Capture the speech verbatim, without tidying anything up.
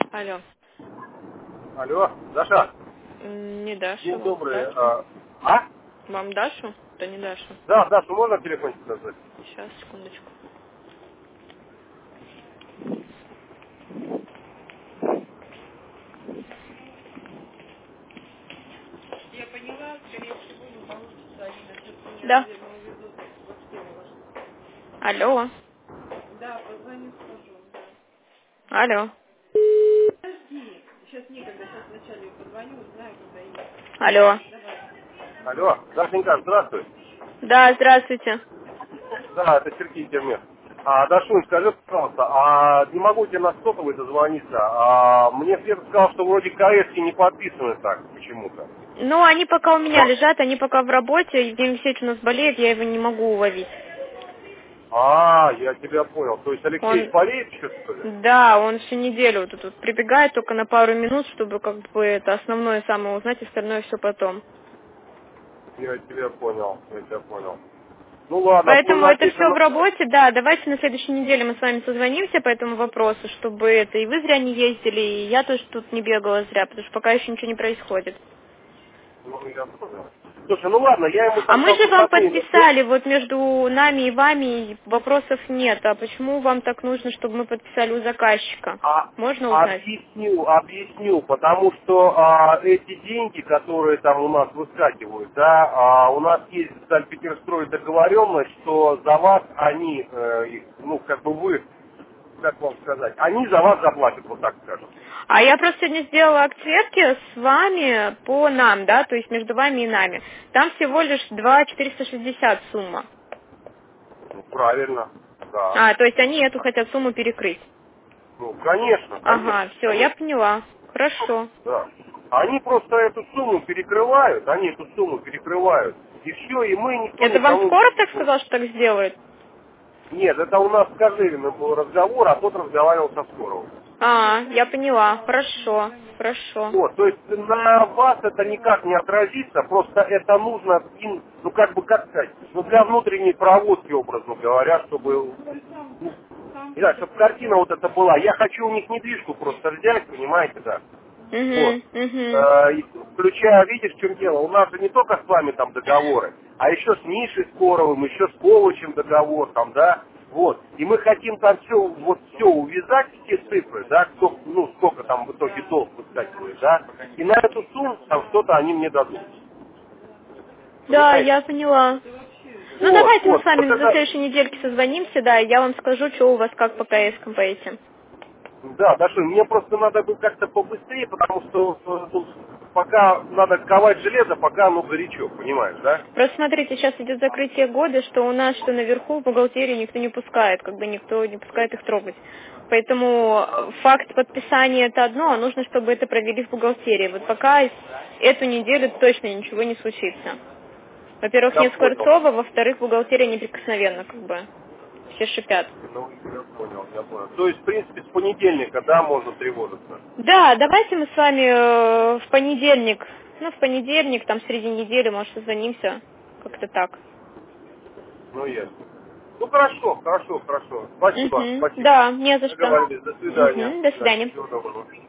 Алло. Алло, Даша. М, Не Даша. День добрый. Даша. А? а? Вам Дашу? Да не Дашу. Да, Дашу можно телефончик назвать? Сейчас, секундочку. Я поняла, скорее всего, не получится. Алина, все-таки меня, да, наверное, увезут в Аксенево. Алло. Да, позвоню, скажу, да. Алло. Подожди, сейчас некогда, сейчас вначале позвоню, узнаю, когда ехать. Алло. Давай. Алло, Дашенька, здравствуй. Да, здравствуйте. Да, это Сергей Термин. А, Дашунь, скажи, пожалуйста, а не могу тебе на сотовый дозвониться? А, мне Света сказал, что вроде КСки не подписаны так почему-то. Ну, они пока у меня лежат, они пока в работе. Евгений Алексеевич у нас болеет, я его не могу уловить. А, я тебя понял. То есть Алексей Он, болеет еще, что ли? да, он всю неделю вот тут прибегает только на пару минут, чтобы как бы это основное самое узнать, остальное все потом. Я тебя понял, я тебя понял. Ну ладно, будем Поэтому это надеяться все в на... работе, да, давайте на следующей неделе мы с вами созвонимся по этому вопросу, чтобы это и вы зря не ездили, и я тоже тут не бегала зря, потому что пока еще ничего не происходит. Ну, я понял. Слушай, ну ладно, я ему А тогда мы в же вам выходные... подписали, вот между нами и вами вопросов нет, а почему вам так нужно, чтобы мы подписали у заказчика? А, Можно узнать? объясню, объясню, потому что а, эти деньги, которые там у нас выскакивают, да, а, у нас есть с Альпетерстрой договоренность, что за вас они, э, их, ну, как бы вы, как вам сказать, они за вас заплатят, вот так скажем. А я просто сегодня сделала акцепки с вами по нам, да, то есть между вами и нами. Там всего лишь два четыреста шестьдесят сумма. Ну, правильно, да. А, то есть они эту хотят сумму перекрыть. Ну, конечно, конечно, Ага, все, я конечно. поняла. Хорошо. Да. Они просто эту сумму перекрывают, они эту сумму перекрывают. И все, и мы никто Это вам никому... Скоров так сказал, что так сделает? Нет, это у нас с Кожевиным был разговор, а тот разговаривал со Скоровым. А, я поняла. Хорошо, хорошо. Вот, то есть на вас это никак не отразится, просто это нужно им, ну как бы, как сказать, ну для внутренней проводки, образно говоря, чтобы, ну, не знаю, чтобы картина вот эта была. Я хочу у них недвижку просто взять, понимаете, да. Вот. Угу, угу. Э, и включая, видишь, в чем дело, у нас же не только с вами там договоры, а еще с Мишей Скоровым, еще с Ковачем договор там, да, вот. И мы хотим там все, вот все увязать, все цифры, да, кто, ну, сколько там в итоге долг выскакивает, да, и на эту сумму там что-то они мне дадут. Да, Понимаете? я поняла. Ну, Вот, давайте мы с вот, вами вот на это, следующей недельке созвонимся, да, и я вам скажу, что у вас как по КС-кам по этим. да, Даша, мне просто надо бы как-то побыстрее, потому что э, тут пока надо ковать железо, пока оно горячо, понимаешь, да? Просто смотрите, сейчас идет закрытие года, что у нас, что наверху в бухгалтерии никто не пускает, как бы никто не пускает их трогать. Поэтому факт подписания это одно, а нужно, чтобы это провели в бухгалтерии. Вот пока эту неделю точно ничего не случится. Во-первых, Я нет понял. Скворцова, во-вторых, бухгалтерия неприкосновенна, как бы. Все шипят. Ну, я понял, я понял. То есть, в принципе, с понедельника, да, можно тревожиться? Да, давайте мы с вами э, в понедельник, ну, в понедельник, там, среди недели, может, созвонимся, как-то так. Ну, ясно. Ну, хорошо, хорошо, хорошо. Спасибо, Угу. спасибо. Да, не за что. Договорились. До свидания. Угу. До До свидания. свидания. Всего доброго.